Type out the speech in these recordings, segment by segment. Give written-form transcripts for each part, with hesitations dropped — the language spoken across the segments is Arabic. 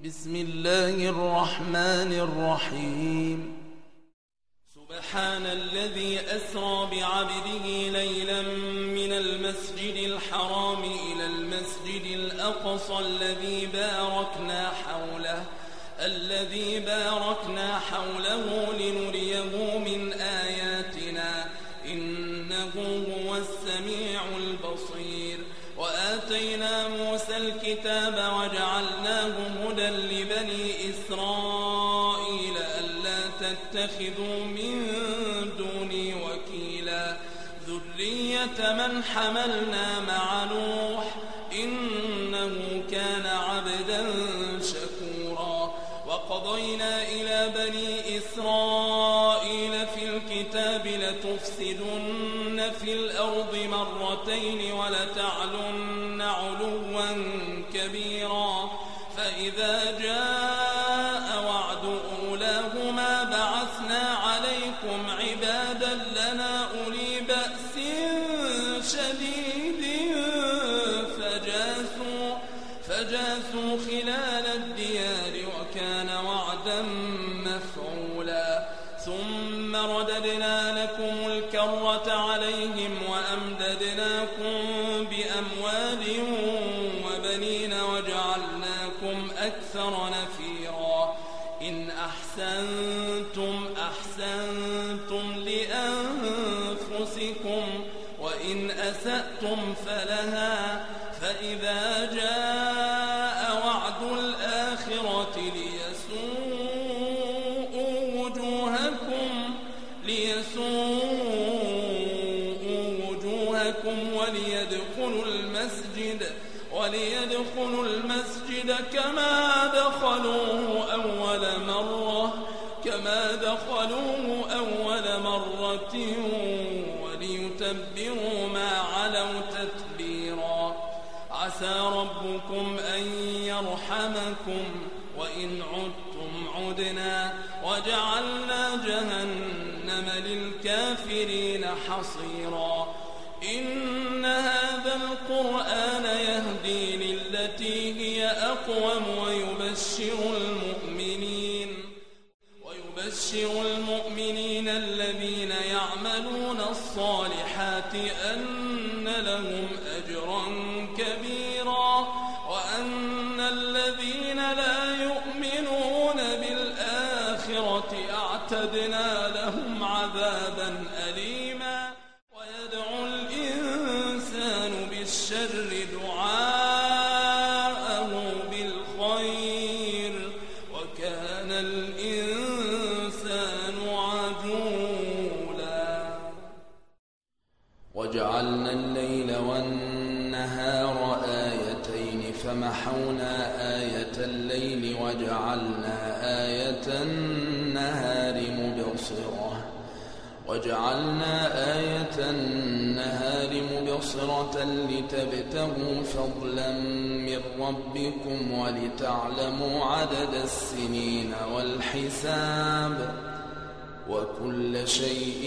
بسم الله الرحمن الرحيم. سبحان الذي أسرى بعبده ليلا من المسجد الحرام إلى المسجد الأقصى الذي باركنا حوله لنريه من آياتنا إنه هو السميع البصير. وآتينا موسى الكتاب وجعلناه هدى لبني إسرائيل ألا تتخذوا من دوني وكيلا ذرية من حملنا مع نوح إنه كان عبدا شكورا. وقضينا إلى بني إسرائيل في الكتاب لتفسدن في الأرض مرتين ولتعلن علوا كبيرا. فإذا جاء وعد أولاهما بعثنا عليكم عبادا لنا أولي بأس شديد فجاسوا خلال الديار وكان وعدا مفعولا. ثم رددنا لكم الكرة عليهم وأمددناكم بأموال وبنين وجعلناكم أكثر نفيرا. إن أحسنتم لأنفسكم وإن أسأتم فلها. فإذا جاء وعد الآخرة ليسوءوا وجوهكم وليدخلوا المسجد كما دخلوه أول مرة وليتبروا ما علوا تتبيرا. عسى ربكم أن يرحمكم وإن عدتم عدنا وجعلنا جهنم للكافرين حصيرا. إن هذا القرآن يهدي للتي هي أقوم ويبشر المؤمنين الذين يعملون الصالحات أن لهم أجرا كبيرا وأن الذين لا يؤمنون بالآخرة أعتدنا لهم عذابا أليما. ويدعو الإنسان بالشر دعاءه بالخير وكان الإنسان عجولا. وجعلنا الليل والنهار آيتين فمحونا آية الليل وجعلنا آية النهار مبصرة لتبتغوا فضلا من ربكم ولتعلموا عدد السنين والحساب وكل شيء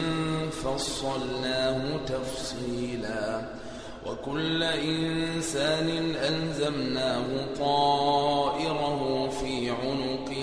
فصلناه تفصيلا. وكل إنسان ألزمناه طائره في عنقه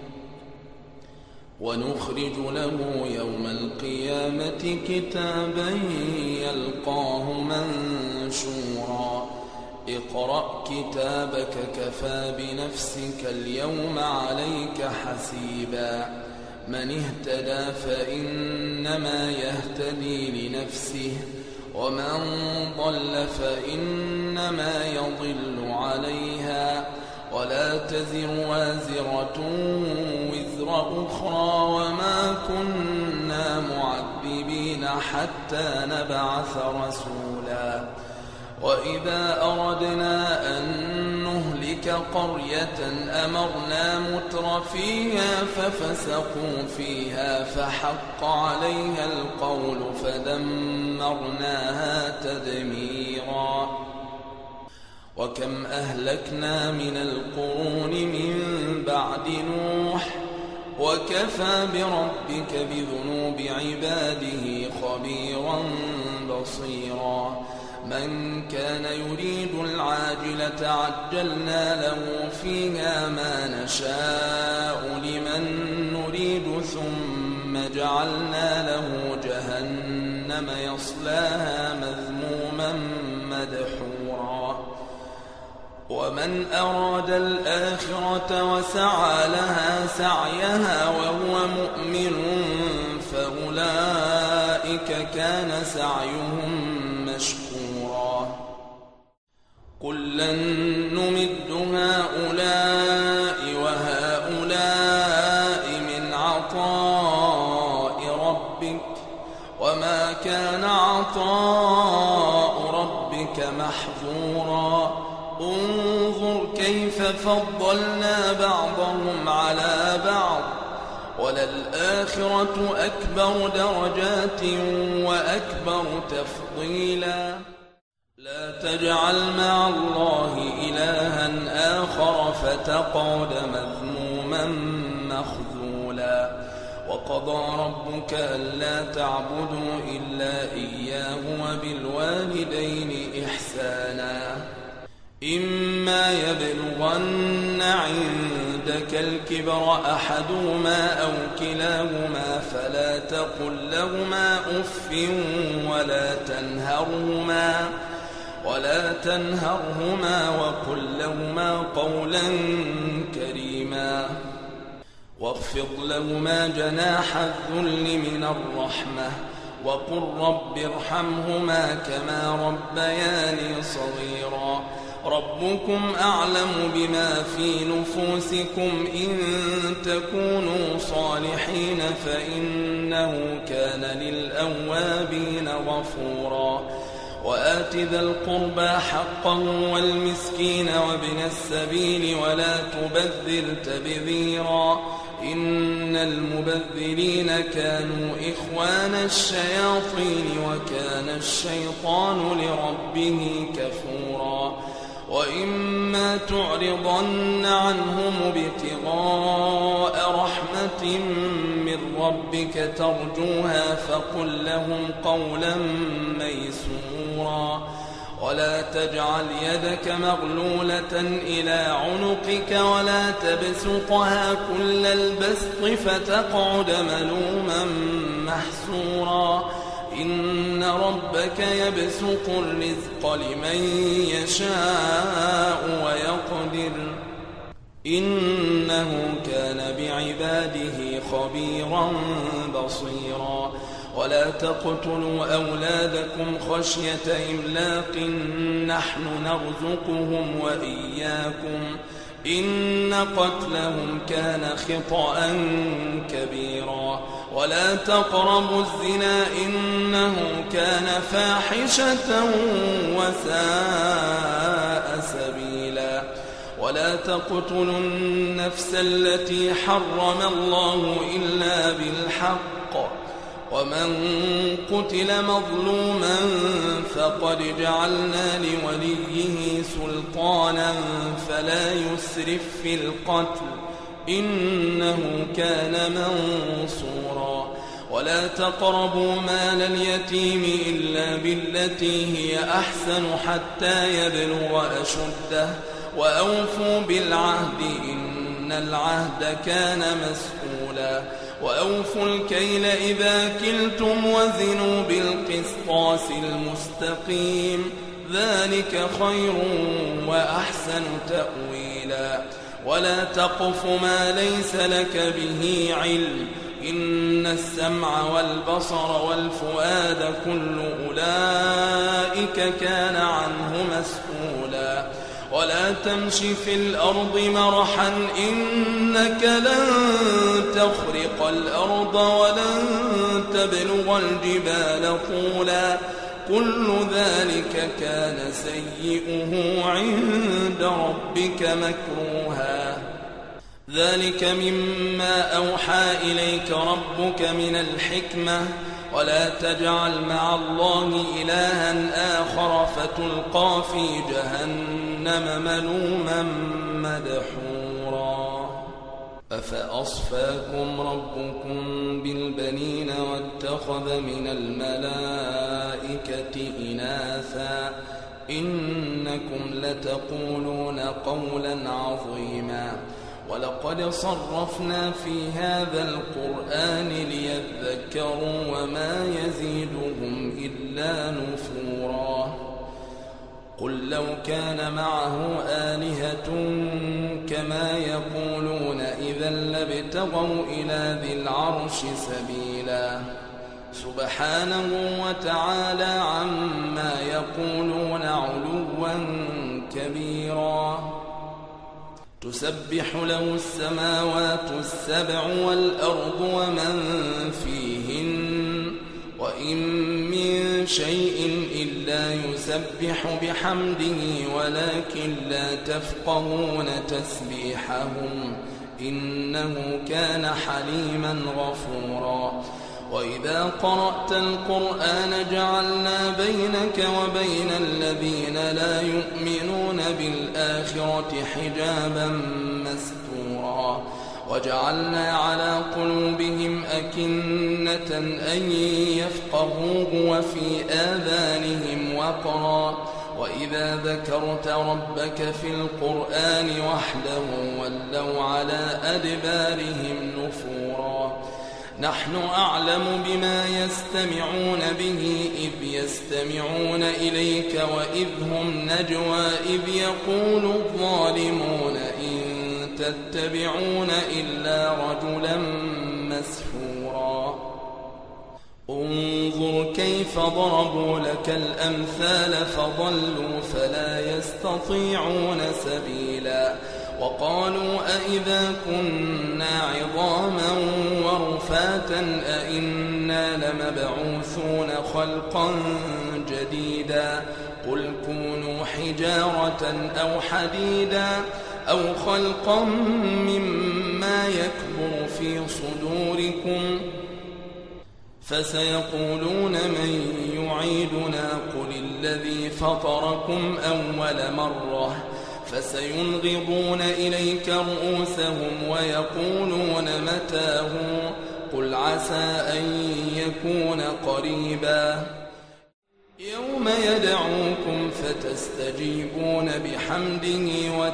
ونخرج له يوم القيامة كتابا يلقاه منشورا. اقرأ كتابك كفى بنفسك اليوم عليك حسيبا. من اهتدى فإنما يهتدي لنفسه ومن ضل فإنما يضل عليها ولا تزر وازرة وزر أخرى وما كنا معذبين حتى نبعث رسولا. وإذا أردنا أن نهلك قرية أمرنا متر فيها ففسقوا فيها فحق عليها القول فدمرناها تدميرا. وكم أهلكنا من القرون من بعد نوح وكفى بربك بذنوب عباده خبيرا بصيرا. من كان يريد العاجلة عجلنا له فيها ما نشاء لمن نريد ثم جعلنا له جهنم يصلاها مذموما مدحورا ومن أراد الآخرة وسعى لها سعيها وهو مؤمن فأولئك كان سعيهم مشكورا كلا نمد هؤلاء وهؤلاء من عطاء ربك وما كان عطاء ربك محظورا انظر كيف فضلنا بعضهم على بعض وللآخرة أكبر درجات وأكبر تفضيلا لا تجعل مع الله إلها آخر فتقعد مذموما مخذولا وقضى ربك ألا تعبدوا إلا إياه وبالوالدين إحسانا إما يبلغن عندك الكبر أحدهما أو كلاهما فلا تقل لهما أف ولا تنهرهما وقل لهما قولا كريما واخفض لهما جناح الذل من الرحمة وقل رب ارحمهما كما ربياني صغيرا ربكم أعلم بما في نفوسكم إن تكونوا صالحين فإنه كان للأوابين غفورا وآت ذا القربى حقه والمسكين وابن السبيل ولا تبذر تبذيرا إن المبذرين كانوا إخوان الشياطين وكان الشيطان لربه كفورا وإما تعرضن عنهم ابتغاء رحمة من ربك ترجوها فقل لهم قولا ميسورا ولا تجعل يدك مغلولة إلى عنقك ولا تبسطها كل البسط فتقعد ملوما محسورا إن ربك يبسط الرزق لمن يشاء ويقدر إنه كان بعباده خبيرا بصيرا ولا تقتلوا أولادكم خشية إملاق نحن نرزقهم وإياكم إن قتلهم كان خطأ كبيرا ولا تقربوا الزنا إنه كان فاحشة وساء سبيلا ولا تقتلوا النفس التي حرم الله إلا بالحق ومن قتل مظلوما فقد جعلنا لوليه سلطانا فلا يسرف في القتل إنه كان منصورا ولا تقربوا مال اليتيم إلا بالتي هي أحسن حتى يبلغ أشده وأوفوا بالعهد إن العهد كان مسؤولا وأوفوا الكيل إذا كلتم وزنوا بالقسطاس المستقيم ذلك خير وأحسن تأويلا ولا تقف ما ليس لك به علم إن السمع والبصر والفؤاد كل أولئك كان عنه مسؤولا ولا تمش في الأرض مرحا إنك لن تخرق الأرض ولن تبلغ الجبال طولا كل ذلك كان سيئه عند ربك مكروها ذلك مما أوحى إليك ربك من الحكمة ولا تجعل مع الله إلها آخر فتلقى في جهنم ملوما مدحورا أفأصفاكم ربكم بالبنين واتخذ من الملائكة إناثا إنكم لتقولون قولا عظيما ولقد صرفنا في هذا القرآن ليذكروا وما يزيدهم إلا نفورا قل لو كان معه آلهة كما يقولون إذا لابتغوا إلى ذي العرش سبيلا سبحانه وتعالى عما يقولون علوا كبيرا تسبح له السماوات السبع والأرض ومن فيهن وإن من شيء إلا يسبح بحمده ولكن لا تفقهون تسبيحهم إنه كان حليما غفورا وإذا قرأت القرآن جعلنا بينك وبين الذين لا يؤمنون بالآخرة حجابا مستورا وجعلنا على قلوبهم أكنة أن يفقهوه وفي آذانهم وقرا وإذا ذكرت ربك في القرآن وحده ولوا على أدبارهم نفورا نحن أعلم بما يستمعون به إذ يستمعون إليك وإذ هم نجوى إذ يقول الظالمون إن تتبعون إلا رجلا مسحورا انظر كيف ضربوا لك الأمثال فضلوا فلا يستطيعون سبيلا وقالوا أئذا كنا عظاما ورفاتا أئنا لمبعوثون خلقا جديدا قل كونوا حجارة أو حديدا أو خلقا مما يكبر في صدوركم فسيقولون من يعيدنا قل الذي فطركم أول مرة فسينغضون إليك رؤوسهم ويقولون متاه قل عسى أن يكون قريبا يوم يدعوكم فتستجيبون بحمده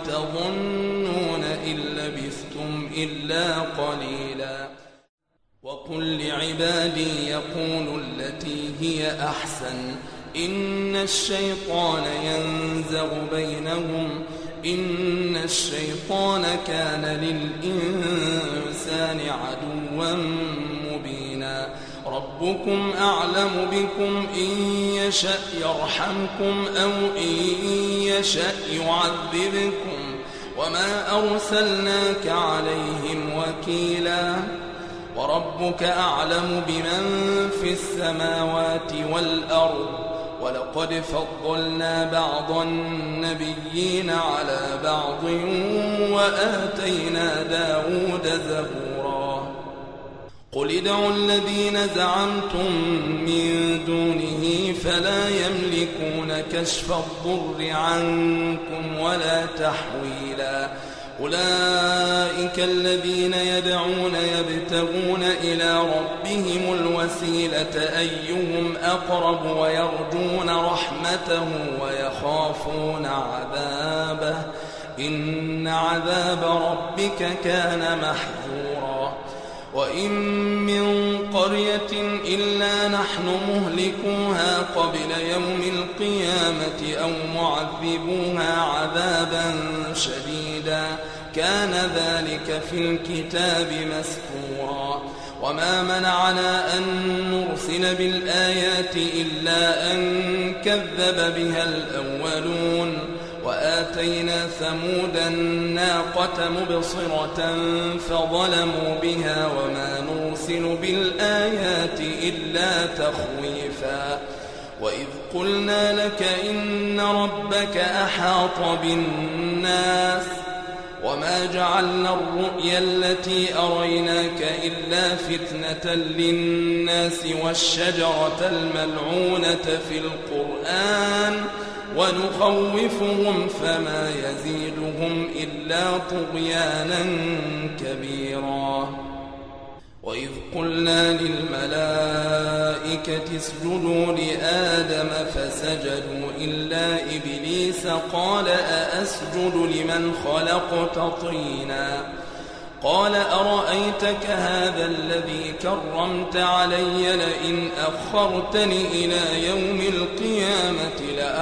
وتظنون إن لبثتم إلا قليلا وقل لعبادي يقولوا التي هي أحسن إن الشيطان ينزغ بينهم إن الشيطان كان للإنسان عدوا مبينا ربكم أعلم بكم إن يشأ يرحمكم أو إن يشأ يعذبكم وما أرسلناك عليهم وكيلا وربك أعلم بمن في السماوات والأرض ولقد فضلنا بعض النبيين على بعض وآتينا داود زبورا قل ادعوا الذين زعمتم من دونه فلا يملكون كشف الضر عنكم ولا تحويلا أولئك الذين يدعون يبتغون إلى ربهم الوسيلة أيهم أقرب ويرجون رحمته ويخافون عذابه إن عذاب ربك كان محذورا وإن من قرية إلا نحن مهلكوها قبل يوم القيامة أو معذبوها عذابا شديدا كان ذلك في الكتاب مسطورا وما منعنا أن نرسل بالآيات إلا أن كذب بها الأولون وآتينا ثمود الناقة مبصرة فظلموا بها وما نرسل بالآيات إلا تخويفا وإذ قلنا لك إن ربك أحاط بالناس وما جعلنا الرؤيا التي أريناك إلا فتنة للناس والشجرة الملعونة في القرآن ونخوفهم فما يزيدهم إلا طغيانا كبيرا. وإذ قلنا للملائكة اسجدوا لآدم فسجدوا إلا إبليس قال أأسجد لمن خلقت طينا قال أرأيتك هذا الذي كرمت علي لئن أخرتني إلى يوم القيامة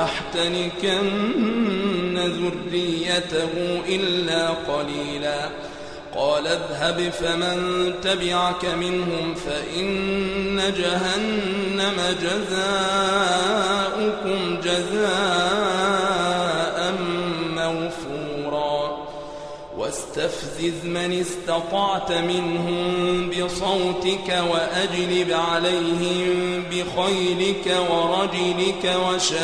لأحتنكن ذريته إلا قليلا. قال اذهب فمن تبعك منهم فإن جهنم جزاؤكم جزاء موفورا. واستفزز من استطعت منهم بصوتك وأجلب عليهم بخيلك ورجلك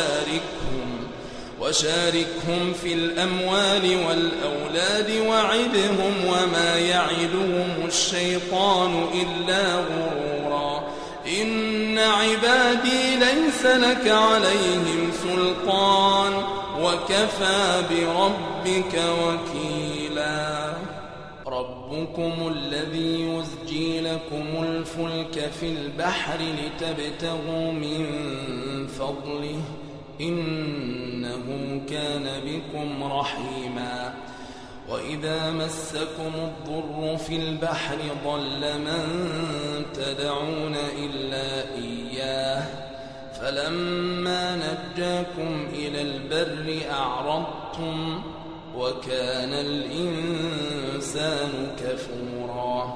وشاركهم في الأموال والأولاد وعدهم وما يعدهم الشيطان إلا غرورا. إن عبادي ليس لك عليهم سلطان وكفى بربك وكيلا. ربكم الذي يزجي لكم الفلك في البحر لتبتغوا من فضله إنه كان بكم رحيما. وإذا مسكم الضر في البحر ضل من تدعون إلا إياه فلما نجاكم إلى البر أعرضتم وكان الإنسان كفورا.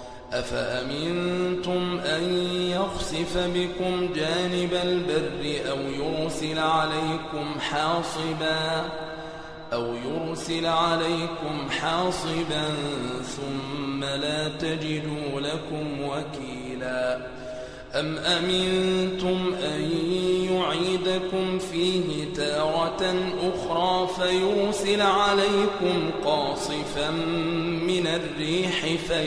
أفأمنتم أن يخسف بكم جانب البر أو يرسل عليكم حاصبا ثم لا تجدوا لكم وكيلا. أم أمنتم أن يعيدكم فيه تارة أخرى فيرسل عليكم قاصفا من الريح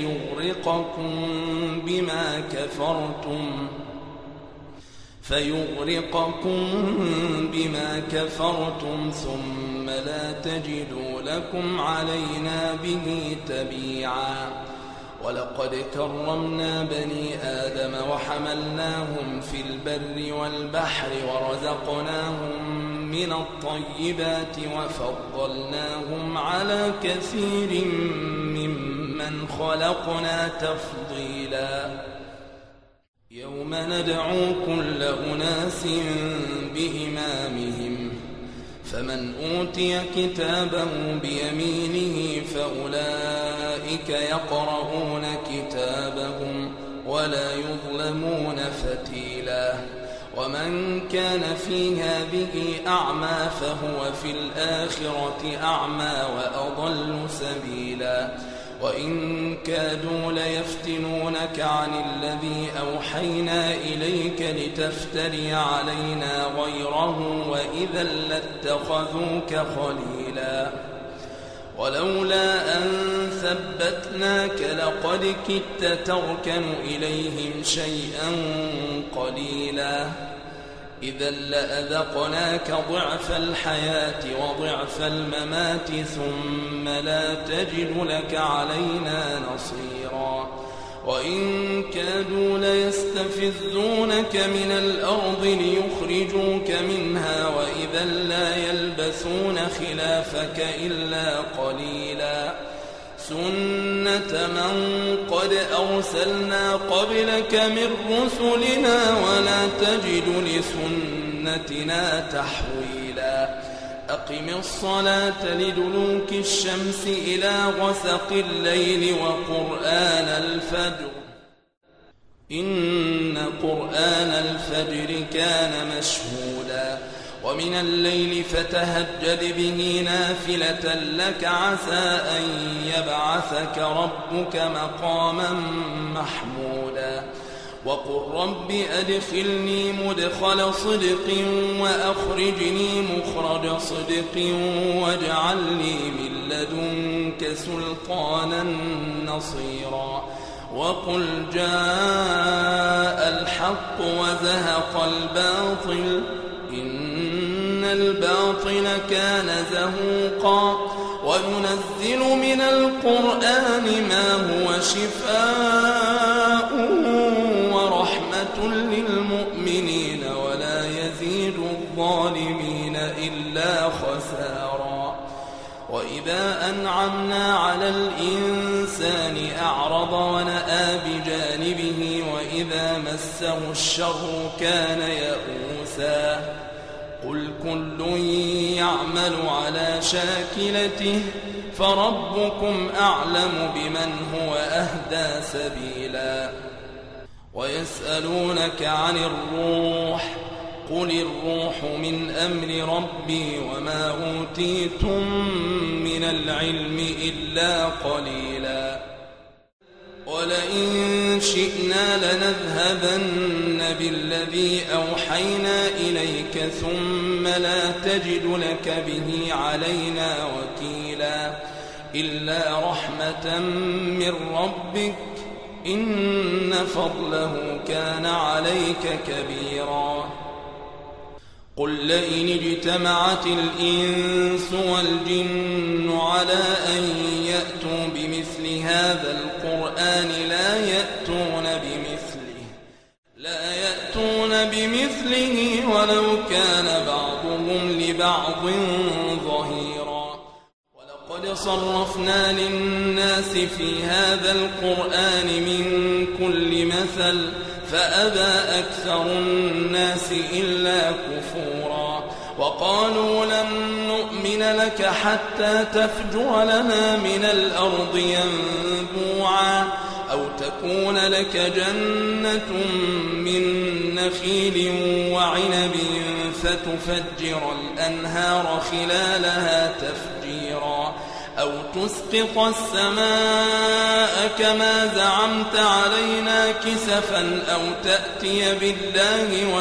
فيغرقكم بما كفرتم ثم لا تجدوا لكم علينا به تبيعا. ولقد كرمنا بني آدم وحملناهم في البر والبحر ورزقناهم من الطيبات وفضلناهم على كثير ممن خلقنا تفضيلا. يوم ندعو كل أناس بإمامهم فمن أوتي كتابه بيمينه فأولئك يقرؤون كتابهم ولا يظلمون فتيلا. ومن كان في هذه أعمى فهو في الآخرة أعمى وأضل سبيلا. وإن كادوا ليفتنونك عن الذي أوحينا إليك لتفتري علينا غيره وإذا لاتخذوك خليلا. ولولا أن ثبتناك لقد كدت تركن إليهم شيئا قليلا. إذا لأذقناك ضعف الحياة وضعف الممات ثم لا تجد لك علينا نصيرا. وإن كادوا ليستفزونك من الأرض ليخرجوك منها وإذا لا يلبثون خلافك إلا قليلا. سنة من قد أرسلنا قبلك من رسلنا ولا تجد لسنتنا تحويلا. أقم الصلاة لدلوك الشمس إلى غسق الليل وقرآن الفجر إن قرآن الفجر كان مشهودا. ومن الليل فتهجد به نافلة لك عسى أن يبعثك ربك مقاما محمودا. وقل رب أدخلني مدخل صدق وأخرجني مخرج صدق واجعل لي من لدنك سلطانا نصيرا. وقل جاء الحق وزهق الباطل إن الباطل كان زهوقا وننزل من القرآن ما هو شفاء ورحمة للمؤمنين ولا يزيد الظالمين إلا خسارا وإذا أنعمنا على الإنسان أعرض ونأى بجانبه وإذا مسه الشر كان يئوسا قل كل يعمل على شاكلته فربكم أعلم بمن هو أهدى سبيلا ويسألونك عن الروح قل الروح من أمر ربي وما أوتيتم من العلم إلا قليلا ولئن شئنا لنذهبن بالذي أوحينا إليك ثم لا تجد لك به علينا وكيلا إلا رحمة من ربك إن فضله كان عليك كبيرا قل لئن اجتمعت الإنس والجن على أن يأتوا بمثل هذا القرآن لا يأتون بمثله ولو كان بعضهم لبعض ظهيرا ولقد صرفنا للناس في هذا القرآن من كل مثل فأبى أكثر الناس إلا كفورا وقالوا لن نؤمن لك حتى تفجر لنا من الأرض ينبوعا أو تكون لك جنة من نخيل وعنب فتفجر الأنهار خلالها تفجيرا أو تسقط السماء كما زعمت علينا كسفا أو تأتي بالله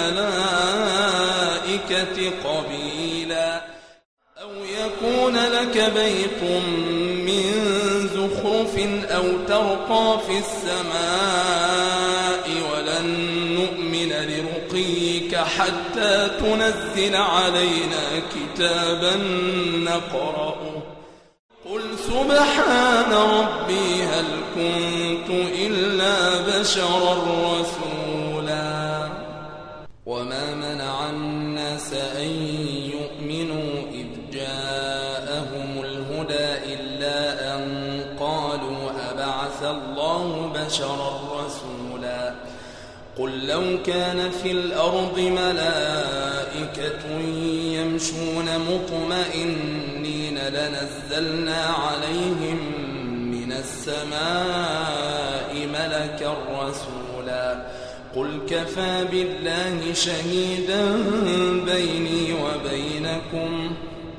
والملائكة قبيلا أو يكون لك بيت من زخرف أو ترقى في السماء ولن نؤمن لرقيك حتى تنزل علينا كتابا نقرأه قل سبحان ربي هل كنت إلا بشرا رسولا وما منع الناس أن يؤمنوا إذ جاءهم الهدى إلا أن قالوا أبعث الله بشرا رسولا قل لو كان في الأرض ملائكة يمشون مطمئنين لنزلنا عليهم من السماء ملكا رسولا قل كفى بالله شهيدا بيني وبينكم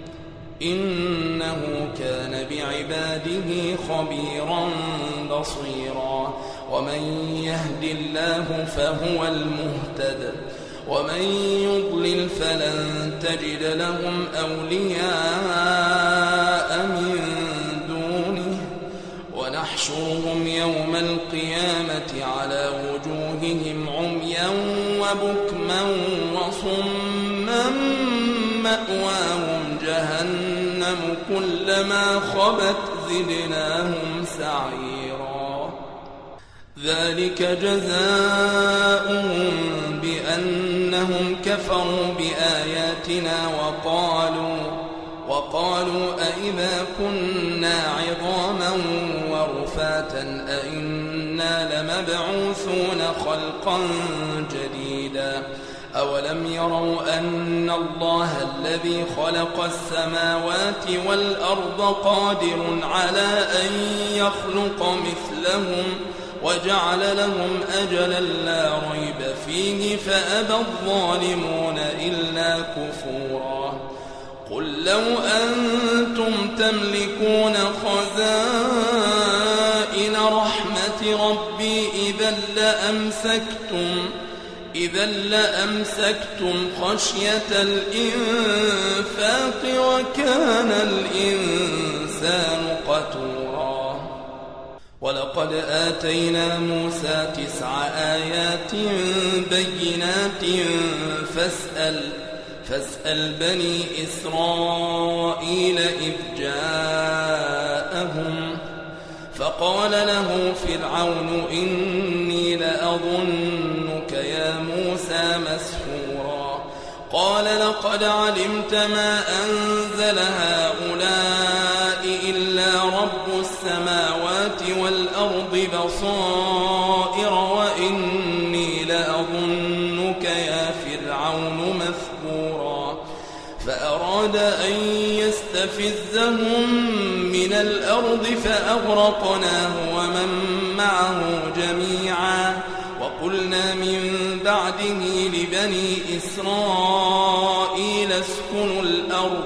إنه كان بعباده خبيرا بصيرا ومن يهد الله فهو المهتد ومن يضلل فلن تجد لهم أولياء من دونه ونحشرهم يوم القيامة على وجوههم عميا وبكما وصما مأواهم جهنم كلما خبت زدناهم سعيرا ذلك جزاؤهم بأنهم كفروا بآياتنا وقالوا أئذا كنا عظاما ورفاتا أئنا لمبعوثون خلقا جديدا أولم يروا أن الله الذي خلق السماوات والأرض قادر على أن يخلق مثلهم وجعل لهم أجلا لا ريب فيه فأبى الظالمون إلا كفورا قل لو أنتم تملكون خزائن رحمة ربي إذا لأمسكتم خشية الإنفاق وكان الإنسان قتورا ولقد آتينا موسى 9 آيات بينات فاسأل بني إسرائيل إذ جاءهم فقال له فرعون إني لأظنك يا موسى مسحورا قال لقد علمت ما أنزل هؤلاء إلا رب السماوات والأرض بصائر وإني لأظنك يا فرعون مثبورا فأراد أن يستفزهم من الأرض فأغرقناه ومن معه جميعا وقلنا من بعده لبني إسرائيل اسكنوا الأرض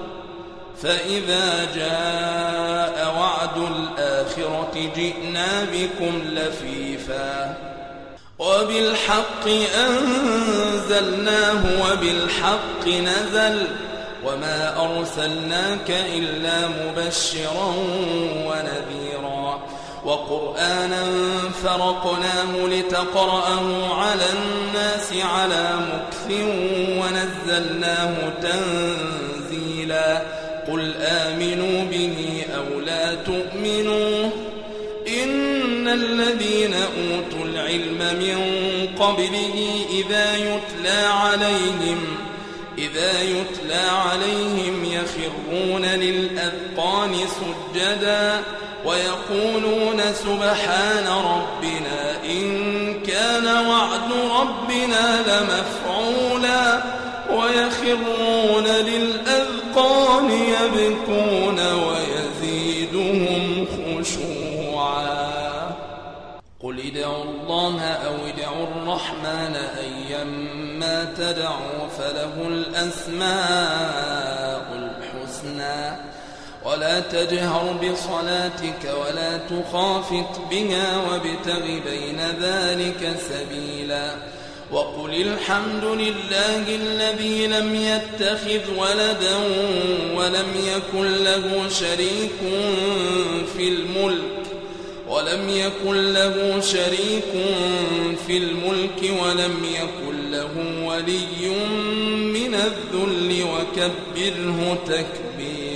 فإذا جاء وعد الآخرة جئنا بكم لفيفا وبالحق أنزلناه وبالحق نزل وما أرسلناك إلا مبشرا ونذيرا وقرآنا فرقناه لتقرأه على الناس على مكث ونزلناه تنزيلا قل آمنوا به أو لا تؤمنوا إن الذين أوتوا العلم من قبله إذا يتلى عليهم يخرون للأذقان سجدا ويقولون سبحان ربنا إن كان وعد ربنا لمفعولا ويخرون للأذقان يبكون ويزيدهم خشوعا قل ادعوا الله أو ادعوا الرحمن أيما تدعوا فله الأسماء الحسنى ولا تجهر بصلاتك ولا تخافت بها وابتغ بين ذلك سبيلا وقل الحمد لله الذي لم يتخذ ولدا ولم يكن له شريك في الملك ولم يكن له ولي من الذل وكبره تكبيرا